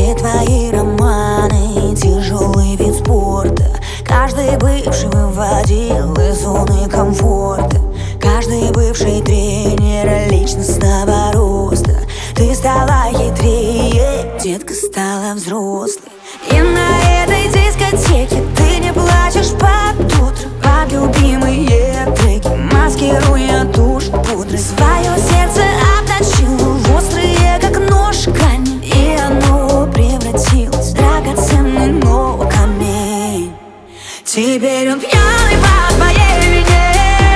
Все твои романы, тяжелый вид спорта. Каждый бывший выводил из зоны комфорта. Каждый бывший тренер личностного роста. Ты стала хитрее, детка стала взрослой. И на этой дискотеке ты не плачешь под утро под любимые треки, маскируя тушь пудрой. Свое сердце обточила в острые, как нож, камень, и оно превратилось в драгоценный, но камень. Теперь он пьяный по твоей вине.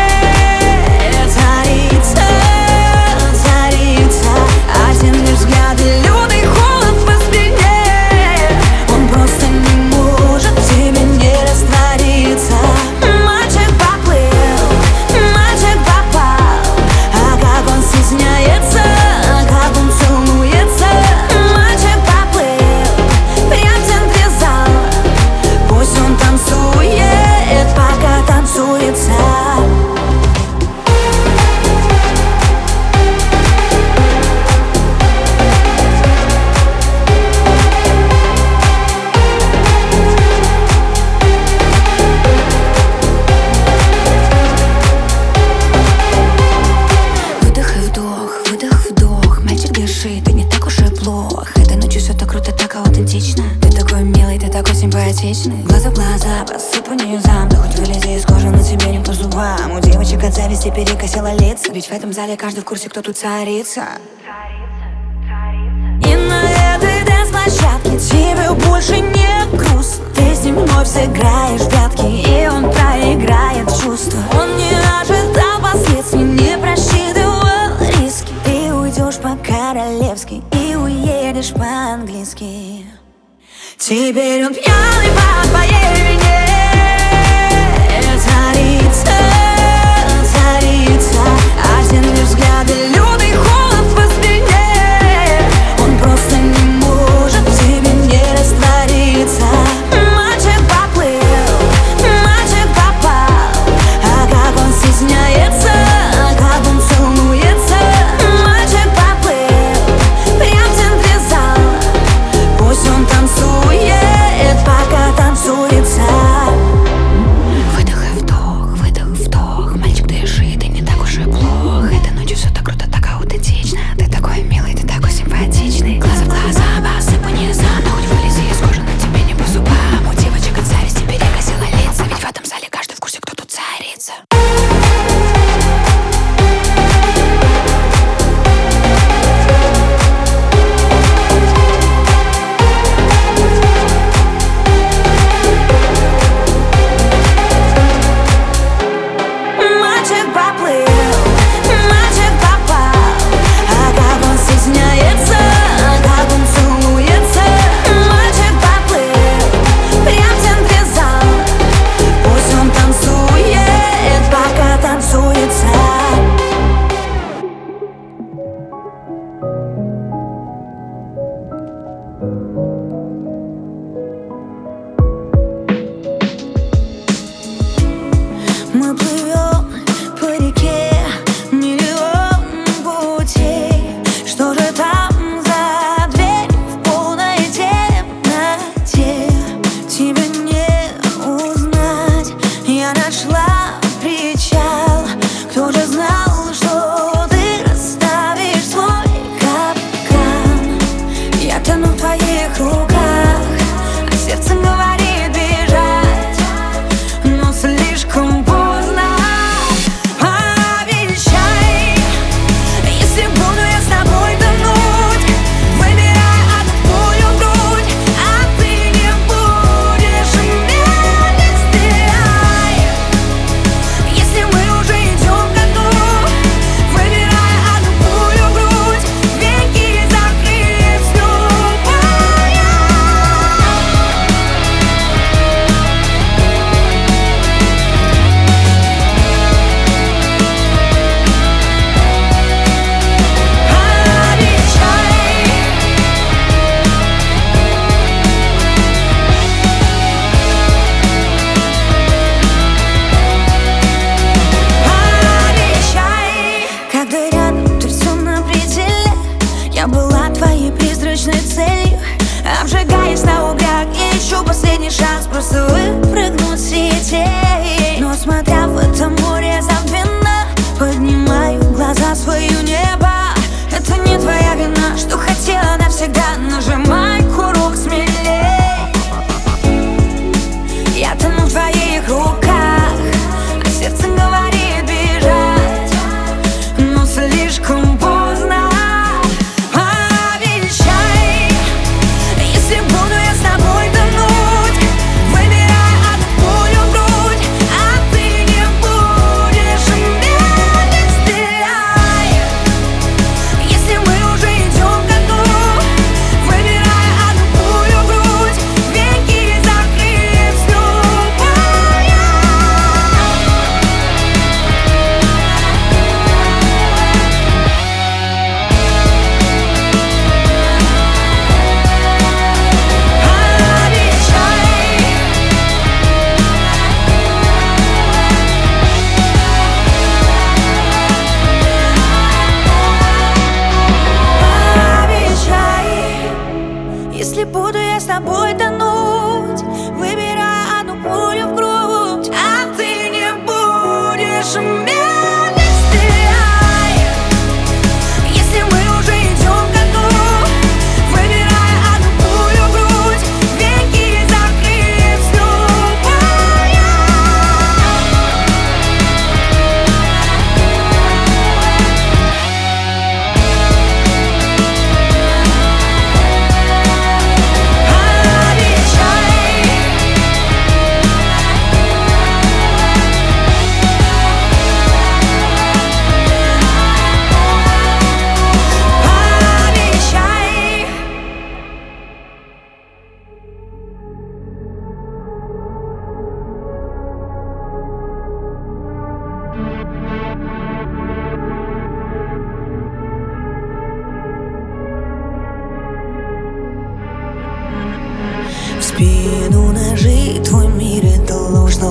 Царица, царица, один лишь взгляд и лютый холод по спине. Он просто не может в тебе не раствориться. Мальчик поплыл, мальчик попал. А как он стесняется, как он целуется. Мальчик поплыл, прям в центре зала. Пусть он танцует, пока танцуется. Ты не так уж и плох. Этой ночью все так круто, так аутентично. Ты такой милый, ты такой симпатичный. Глаза в глаза, посыпу низам. Да хоть вылези из кожи, на тебе не по зубам. У девочек от зависти перекосило лица. Ведь в этом зале каждый в курсе, кто тут царица. И на этой дэнс-площадке тебе больше не грустно. Ты с ним вновь сыграешь в прятки, и он проиграет чувства. Он не ожидал последствий, не просчитывал риски. Ты уйдешь по-королевски и уедешь по-английски. Теперь он пьяный по твоей вине. Царица, царица, один лишь взгляд и лютый холод по спине. Он просто не может в тебе не раствориться. Мальчик поплыл, мальчик попал. А как он стесняется, как он целуется. Мальчик поплыл, прям в центре зала. Пусть он танцует, пока танцуется. Выдох и вдох, выдох и вдох. Мальчик, дыши, ты не так уж и плох. Этой ночью все так круто, так аутентично. Ты такой милый, ты такой симпатичный. Глаза в глаза, посыпу низам. Да хоть вылези из кожи, на тебе не по зубам. У девочек от зависти перекосило лица. Ведь в этом зале каждый в курсе, кто тут царица. Мальчик поплыл, мальчик попал. А как он стесняется, как он целуется. Мальчик поплыл, прям в центре зала. Пусть он танцует, пока танцуется. Мы плывем по реке, миллион путей. Что же там за дверь в полной темноте? Тебя не узнать. Я нашла причал. Кто же знал, что ты расставишь свой капкан? Я тону в твоих руках, а сердце говорит бежать, но слишком поздно.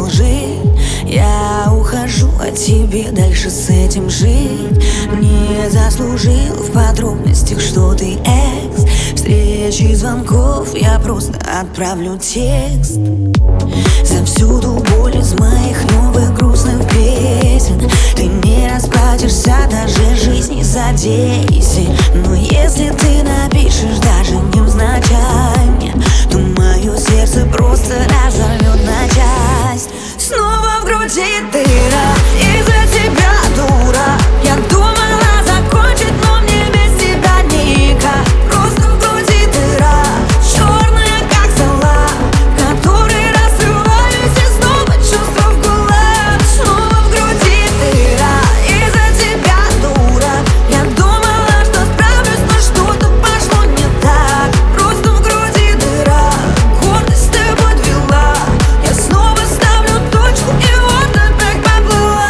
лжи. Я ухожу от тебя, дальше с этим жить. Не заслужил в подробностях, что ты экс. Встречи, звонков, я просто отправлю текст. Завсюду боль из моих новых грустных песен. Ты не расплатишься даже жизни за 10. Но если ты напишешь даже невзначай мне, то мое сердце просто разорвет на часть. Снова в груди дыра из-за тебя, дура. Я думала закончить, но мне без тебя никак. Просто в груди дыра, черная как зола, которой рассрываюсь и снова чувства в кулак. Снова в груди дыра из-за тебя, дура. Я думала, что справлюсь, но что-то пошло не так. Просто в груди дыра, гордость ты подвела. Я снова ставлю точку, и вот опять поплыла.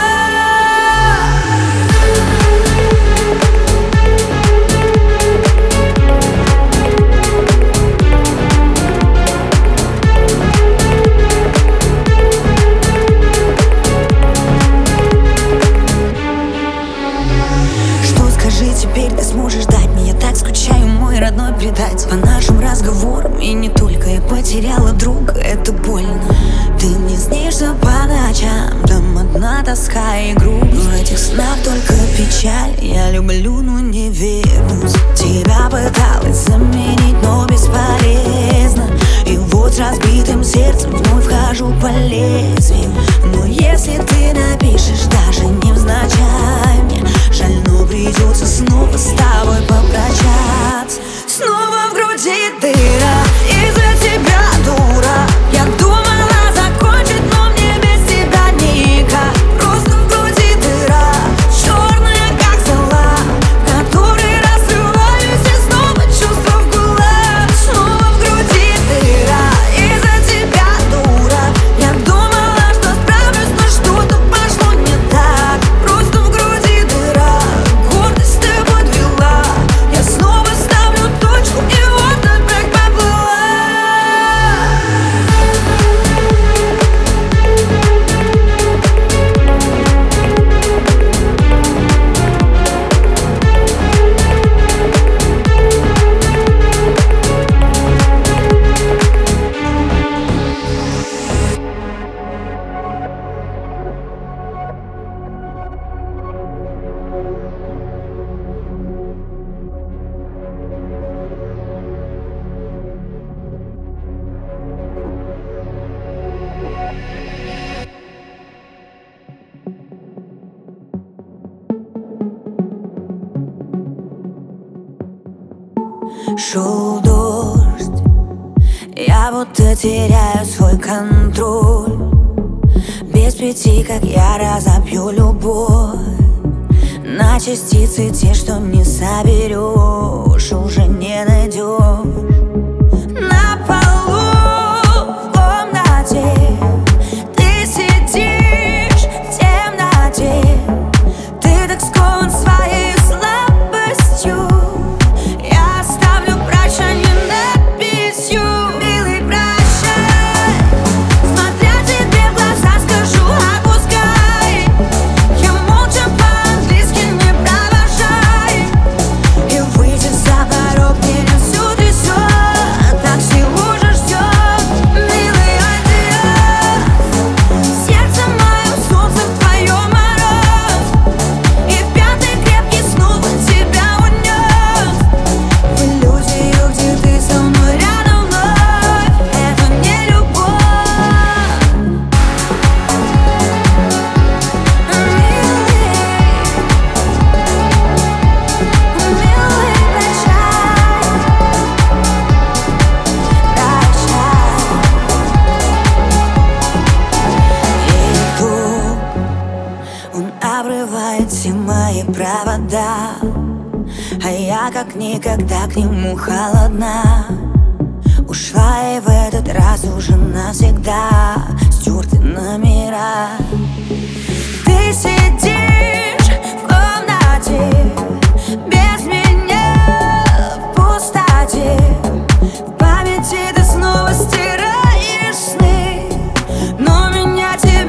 Что скажи теперь, ты сможешь дать мне? Я так скучаю, мой родной предатель. По нашим разговорам и не только. Я потеряла друга, это больно. Ты мне снишься по ночам, там одна тоска и грусть. В этих снах только печаль. Я люблю, но не вернусь. Тебя пыталась заменить, но бесполезно. И вот с разбитым сердцем вновь вхожу по лезвию. Но если ты напишешь даже невзначай мне, жаль, но придется снова с тобой попрощаться. Снова в груди дыра из-за тебя, дура. Я думала закончить, но мне без тебя никак. Просто в груди дыра, черная как зола, которой рассрываюсь и снова чувства в кулак. Снова в груди дыра из-за тебя, дура. Я думала, что справлюсь, но что-то пошло не так. Просто в груди дыра, гордость ты подвела. Я снова ставлю точку, и вот опять поплыла. Шел дождь, я будто теряю свой контроль. Без пяти, как я разобью любовь на частицы, те, что не соберешь, уже не найдешь. На полу в комнате ты сидишь в темноте. Ты так скован своей слабостью. Я оставлю прощание надписью: милый, прощай. Смотря тебе в глаза, скажу: отпускай. Я молча по-английски: не провожай. И выйти за порог меня всю трясет. Такси уже ждет, милый, адьос. Сердце мое, солнце в твоем мороз. И пятый крепкий снова тебя унес в иллюзию, где ты со мной рядом вновь. Это не любовь. Милый, прощай, прощай. И тут он обрывает все мои провода, а я как никогда к нему холодна. Ушла и в этот раз уже навсегда стерты номера. Ты сидишь в комнате без меня, в пустоте. В памяти ты снова стираешь сны, но меня тебе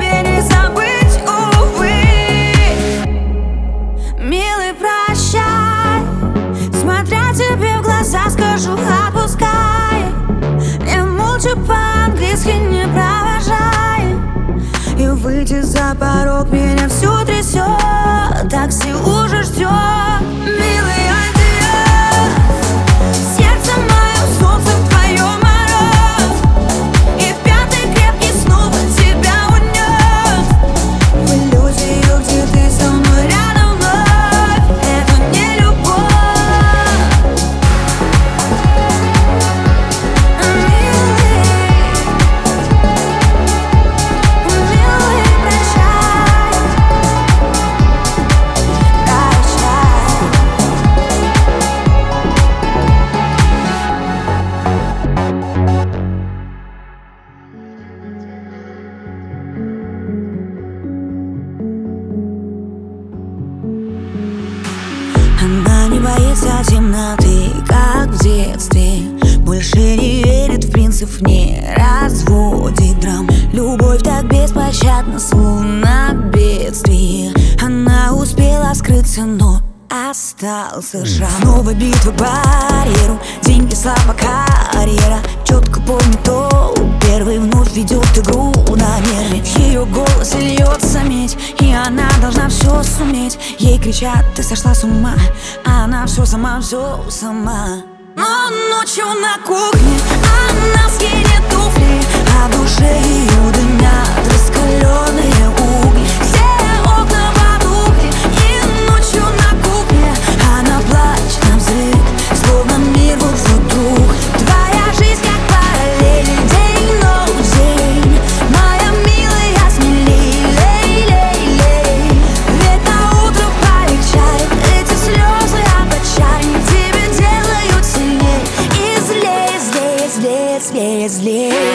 боится темноты, как в детстве. Больше не верит в принцип, не разводит драм. Любовь так беспощадна, словно бедствие. Она успела скрыться, но остался шрам. Снова битва барьеру, деньги, слава, карьера. Четко помню то, первый вновь ведет игру на нерве. В ее голосе льется медь, и она должна все суметь. Ей кричат: ты сошла с ума, а она все сама. Но ночью на кухне она скинет туфли, а в душе ее дымят раскаленные угли. Все окна потухли, и ночью на кухне она плачет навзрыд, словно мир вот вдруг. Твоя жизнь как параллель, день, ночь, день. Моя милая, смелей, лей, лей, лей. Ведь на утро полегчает, эти слезы от отчаяния тебя делают сильней. И злее, злее, злее, злее, злее.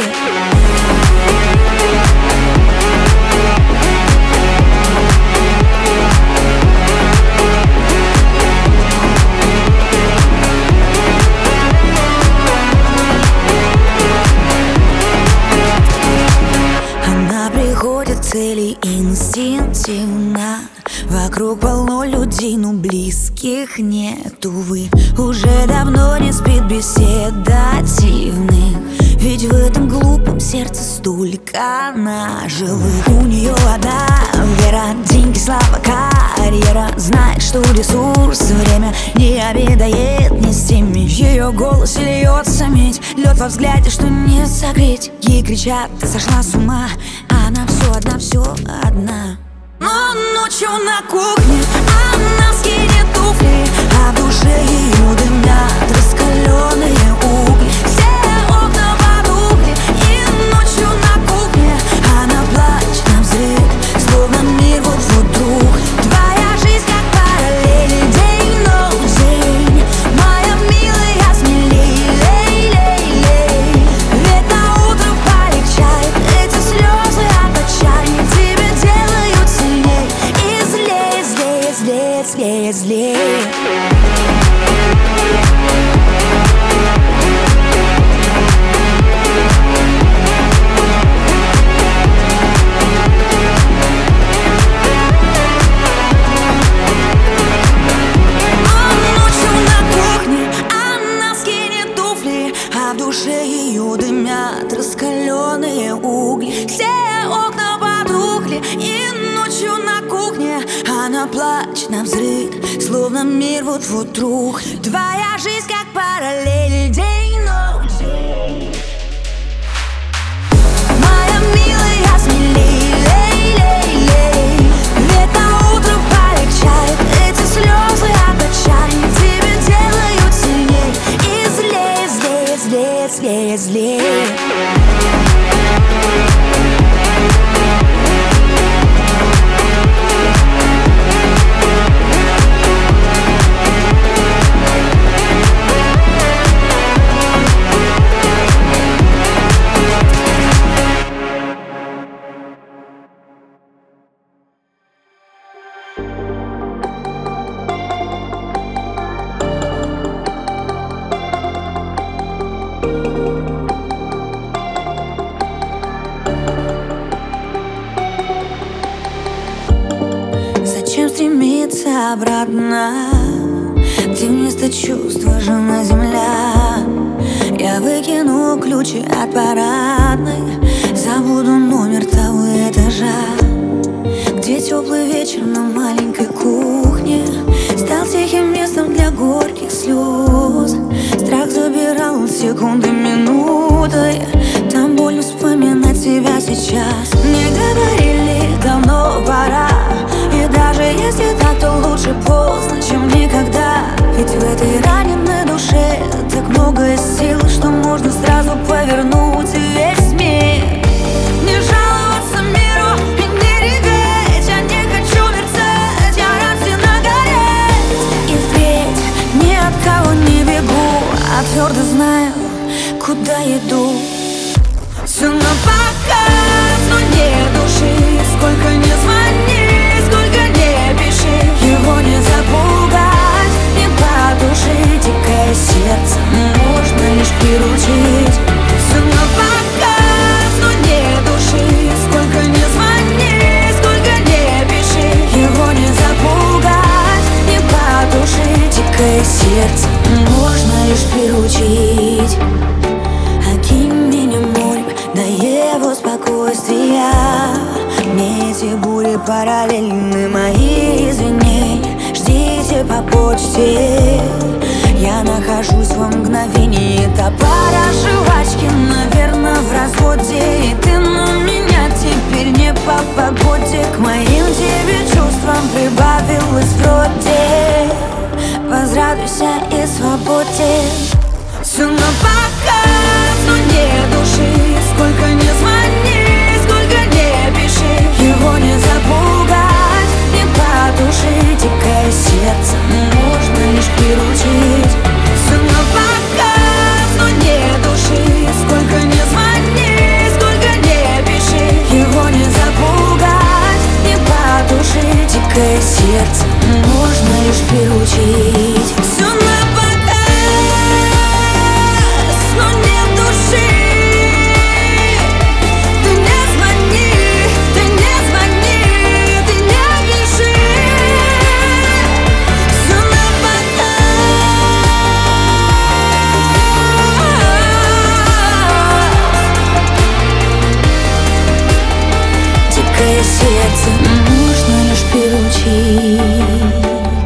Цели инстинктивно. Вокруг полно людей, но близких нет, увы. Уже давно не спит беседа дивных, ведь в этом глупом сердце столько наживых. У нее одна вера, деньги, слава, карьера. Знает, что ресурс, время не обедает ни с теми. В ее голосе льется медь, лед во взгляде, что не согреть. Ей кричат: ты сошла с ума, а она все одна, все одна. Но ночью на кухне она скинет туфли, а в душе ее дымят раскаленные угли. Все окна потухли, и ночью на кухне она плачет навзрыд, словно мир вот вдруг. Твоя жизнь как параллель, день, ночь, день. Моя милая, смелей, лей, лей, лей. Ведь на утро полегчает, эти слезы от отчаяния тебя делают сильней. И злее, злее, злее, злее, злее. А в душе ее дымят раскаленные угли. Все окна потухли, и ночью на кухне она плачет навзрыд, словно мир вот вдруг. Твоя жизнь как параллель, день, ночь, день. Моя милая, смелей, лей, лей, лей. Ведь на утро полегчает, эти слезы от отчаяния тебя делают сильней. И злее, злее, злее, злее, злее. Зачем стремиться обратно, где вместо чувства жена земля? Я выкину ключи от парадной, забуду номер того этажа, где теплый вечер на маленькой кухне стал тихим местом для горьких слез. Страх забирал секунды, минуты, там больно вспоминать себя сейчас. Мне говорили, давно пора, и даже если так, то лучше поздно, чем никогда. Ведь в этой раненой душе так много сил, что можно сразу повернуть весь мир. Не жаловаться миру и не реветь, я не хочу мерцать, я рождена гореть. И впредь ни от кого не бегу, а твердо знаю, куда иду. Все напоказ, но нет души, сколько не звони. мои извинения ждите по почте. Я нахожусь во мгновении топора жвачки, наверное, в разводе. И ты на меня теперь не по погоде. К моим тебе чувствам прибавилось вроде. Возрадуйся и свободе. Все напоказ, но не души. Сколько не звони, сколько не пиши, его не запугать, не потушить. Дикое сердце можно лишь приручить. Все напоказ, но не души. Сколько не звони, сколько не пиши, его не запугать, не потушить. Дикое сердце можно лишь приручить. Все сердце можно лишь приручить.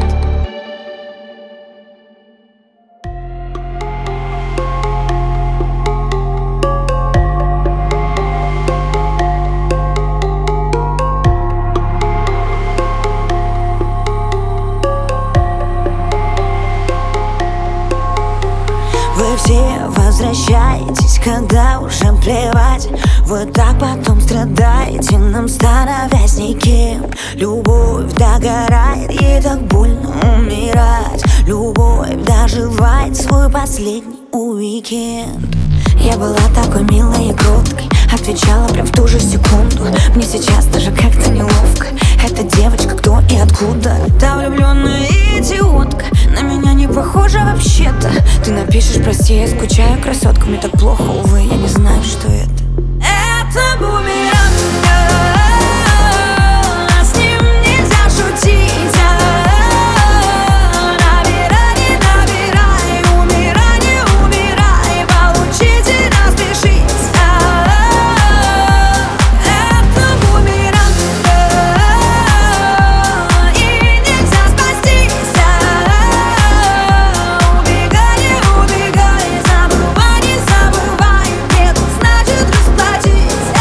Вы все возвращаетесь, когда уже плевать. Вы так потом страдаете, нам становясь никем. Любовь догорает, ей так больно умирать. Любовь доживает свой последний уикенд. Я была такой милой и кроткой, отвечала прям в ту же секунду. Мне сейчас даже как-то неловко. Эта девочка кто и откуда? Та влюбленная идиотка, на меня не похожа вообще-то. Ты напишешь: прости, я скучаю, красотка. Мне так плохо, увы, я не знаю, что это. Это бумеранг, с ним нельзя шутить. Набирай, не набирай, умирай, не умирай, получите, распишись. Это бумеранг, и нельзя спастись. Убегай, не убегай, забывай, не забывай, нет, значит расплатись.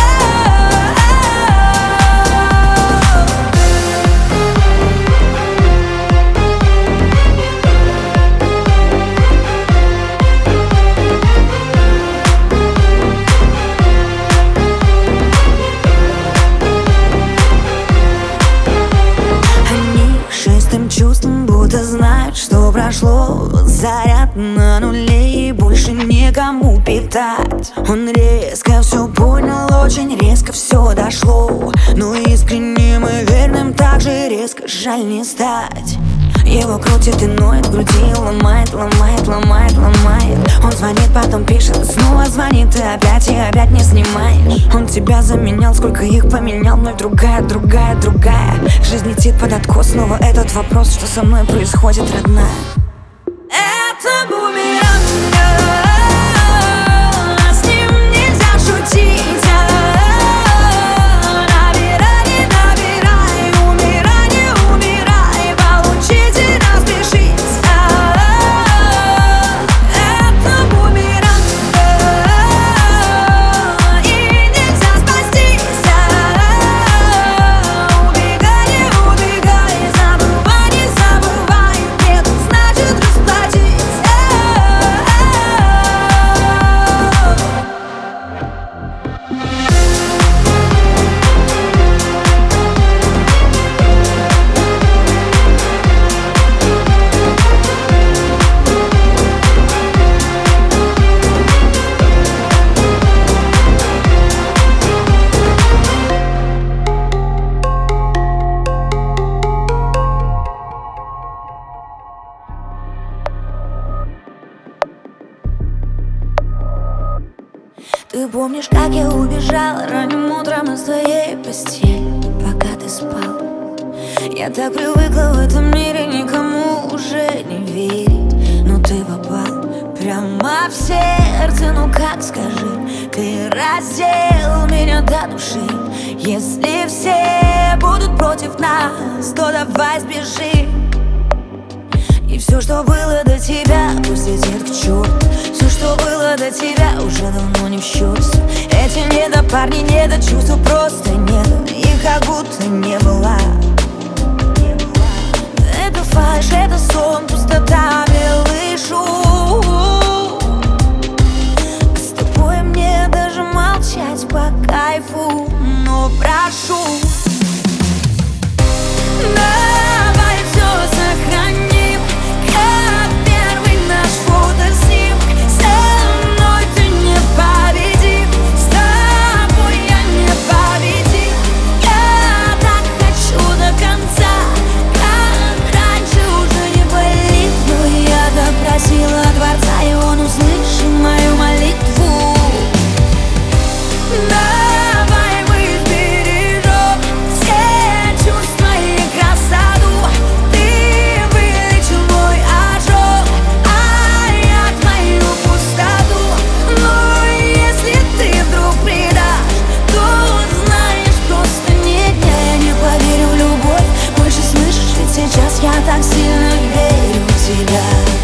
Они шестым чувством будто знают, что прошло. Заряд на нуле и больше некому питать. Он резко все понял, очень резко все дошло. Но искренним и верным так же резко жаль не стать. Его крутит и ноет в груди, ломает, ломает, ломает, ломает. Он звонит, потом пишет, снова звонит, и опять не снимаешь. Он тебя заменял, сколько их поменял, но другая, другая, другая. Жизнь летит под откос, снова этот вопрос, что со мной происходит, родная. Это бумеранг, с ним нельзя шутить. Набирай, не набирай, умирай, не умирай, получите, распишись. Это бумеранг, и нельзя спастись. Убегай, не убегай, забывай, не забывай, нет, значит расплатись. Ты помнишь, как я убежала ранним утром из твоей постели, пока ты спал? Я так привыкла в этом мире никому уже не верить, но ты попал прямо в сердце. Ну как, скажи, ты раздел меня до души. Если все будут против нас, то давай сбежим. И все, что было до тебя, пусть летит к черту. Все, что было до тебя, уже давно не в счет. Эти недопарни, недочувства просто нет. Их как будто не было. Это фальшь, это сон, пустота, белый шум. С тобой мне даже молчать по кайфу. Но прошу, давай все сохраним, как первый наш фотоснимок. Со мной ты не победим, с тобой я не победим. Я так хочу до конца, как раньше уже не болит. Но я допросила Творца, и он услышал мою молитву. Давай мы сбережем все чувства и красоту. Ты вылечил мой ожог, а я твою пустоту. Но если ты вдруг предашь, то знаешь, просто нет. Я не поверю в любовь больше, слышишь? Ведь сейчас я так сильно верю в тебя.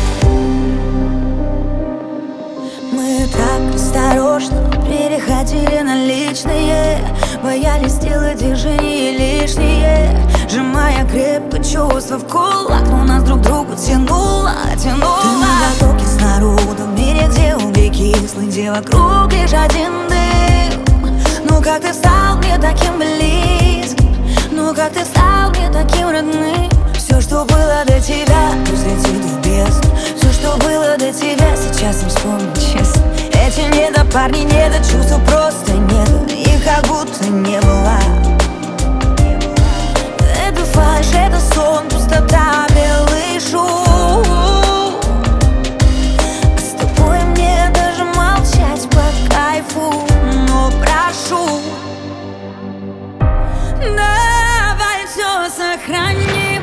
Мы так осторожно переходили на личные, боялись сделать движения лишние, сжимая крепко чувства в кулак. Но нас друг к другу тянуло. Ты на потоке с народом, в мире, где угли кислый, где вокруг лишь один дым. Ну как ты стал мне таким близким, ну как ты стал мне таким родным. Все, что было до тебя, пусть летит в бездну. Все, что было до тебя, сейчас не вспомнить честно. Эти недопарни, недочувства просто нет. Их как будто не было. Это фальшь, это сон, пустота, белый шум. С тобой мне даже молчать по кайфу. Но прошу, давай все сохраним.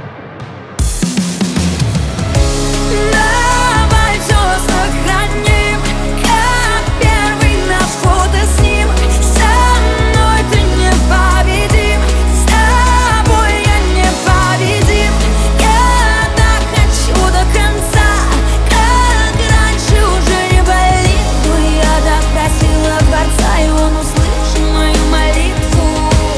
Давай все сохраним, как первый наш фотоснимок. Со мной ты не победим, с тобой я не победим. Я так хочу до конца, как раньше уже не болит. Но я так просила Творца, и он услышал мою молитву.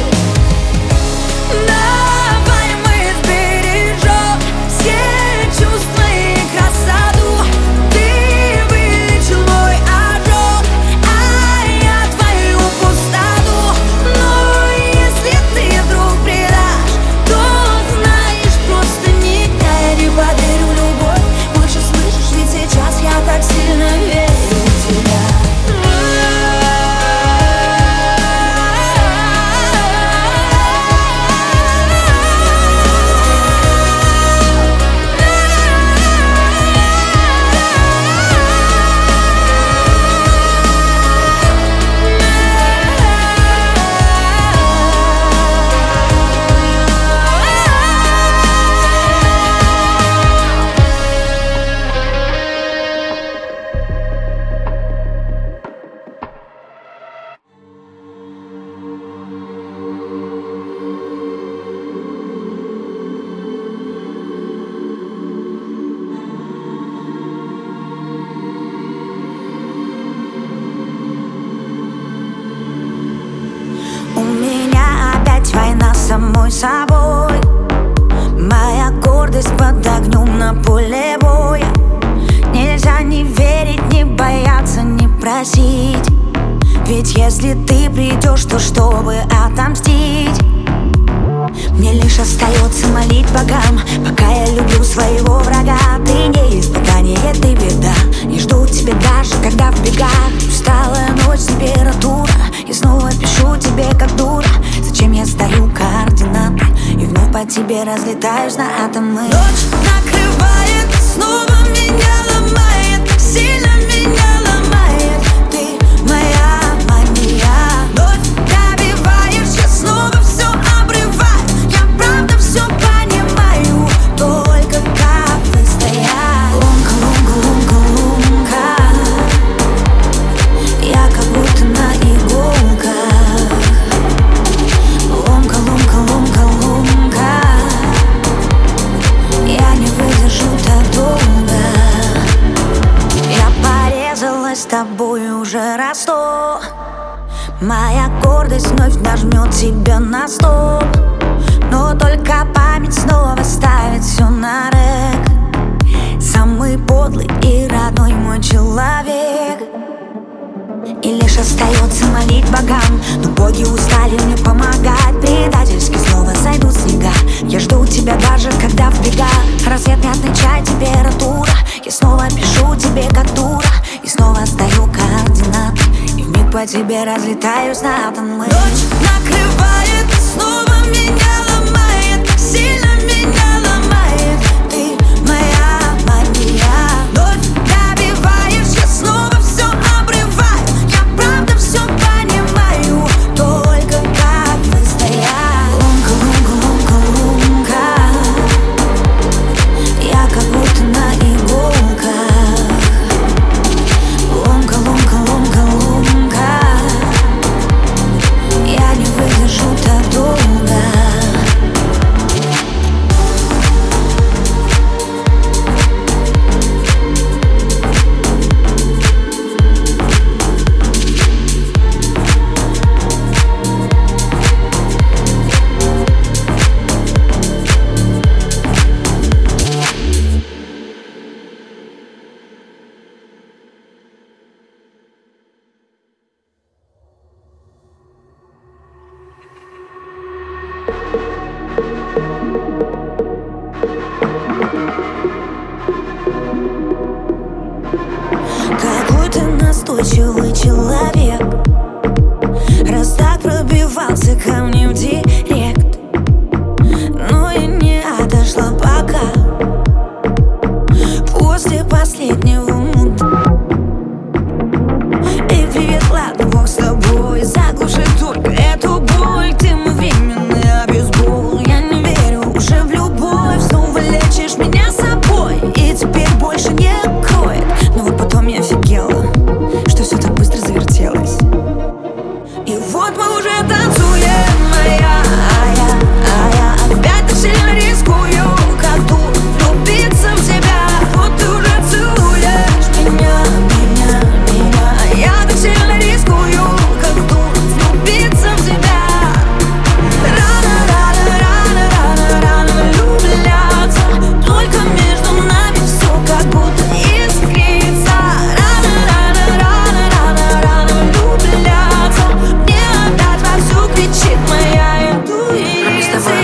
Давай мы сбережем все чувства и красоту. Ты вылечил мой ожог, а я твою пустоту. Но если ты вдруг предашь, то знаешь, просто нет. Я не поверю в любовь больше, слышишь? Ведь сейчас я так сильно верю в тебя. У меня опять война с самой собой. Моя гордость под огнем на поле боя. Нельзя не верить, не бояться, не просить. Ведь если ты придешь, то чтобы отомстить, мне лишь остается молить богам, пока я люблю своего врага. Ты не испытание, ты беда. Не жду тебя даже, когда в бегах. Усталая ночь, температура. И снова пишу тебе как дура. Зачем я сдаю координаты и вновь по тебе разлетаюсь на атомы. Ночь накрывает, снова меня ломает, сильно меня ломает. Ты моя мания. Вновь добиваешь, я снова все обрываю. Я правда все понимаю, только как выстоять. Лунка, лунка, лунка, лунка. Я как будто на иголках. Моя гордость вновь нажмет тебя на стоп, но только память снова ставит все на рэк. Самый подлый и родной мой человек. И лишь остается молить богам, но боги устали мне помогать. Предательски снова сойдут снега. Я жду тебя даже когда в бегах. Рассвет не отмечает температура. Я снова пишу тебе как дура и снова сдаю координаты, и вмиг по тебе разлетаюсь на атомы. Ночь накрывает, снова меня ломает, сильно меня ломает. Ты моя мания, вновь добиваешь, я снова все обрываю. Я правда все понимаю, только как выстоять. Лунка, лунка, лунка, лунка, я как будто на иголках. Лунка, лунка, лунка, лунка, я не выдержу так долго. Какой ты настойчивый человек, раз так пробивался ко мне в директ. Но я не отошла пока, после последнего муда. Эй, привет, ладно, бог с тобой, заглуши только эту боль. Ты мой временный обезбол, я не верю уже в любовь. Снова лечишь меня собой, и теперь больше не кроет. Но вот потом я офигела, что все так быстро завертелось. И вот мы уже танцуем, я опять так сильно рискую, как дур влюбиться в тебя. Вот ты уже целуешь меня, я так сильно рискую, как дур влюбиться в тебя. Рано влюбляться, только между нами все как будто искрится. Рано влюбляться, мне опять вовсю кричит моя интуиция. Но мы с тобой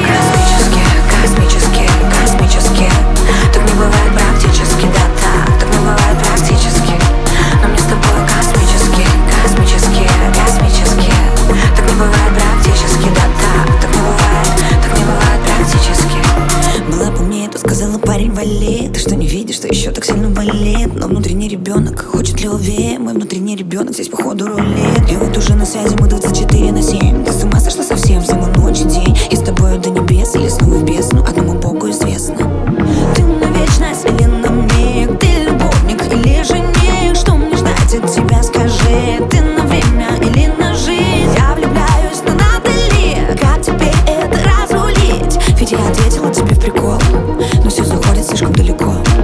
космические. Так не бывает практически, да так не бывает практически. Но мне с тобой космические. Так не бывает практически, да так не бывает практически. Была бы мне, то сказала, парень, вали. Ты что, не видишь, что еще так сильно болит? Но внутренний ребенок хочет левее. Мой внутренний ребенок здесь походу рулит. И вот уже на связи мы 24/7. Ты с ума сошла совсем, зима, ночь и день. И с тобой до небес или снова в бездну, одному Богу известно. Ты на вечность или на миг? Ты любовник или жених? Что мне ждать от тебя, скажи? Ты на время или на жизнь? Я влюбляюсь, но надо ли? Как теперь это разрулить? Ведь я ответила тебе в прикол, но все заходит слишком далеко.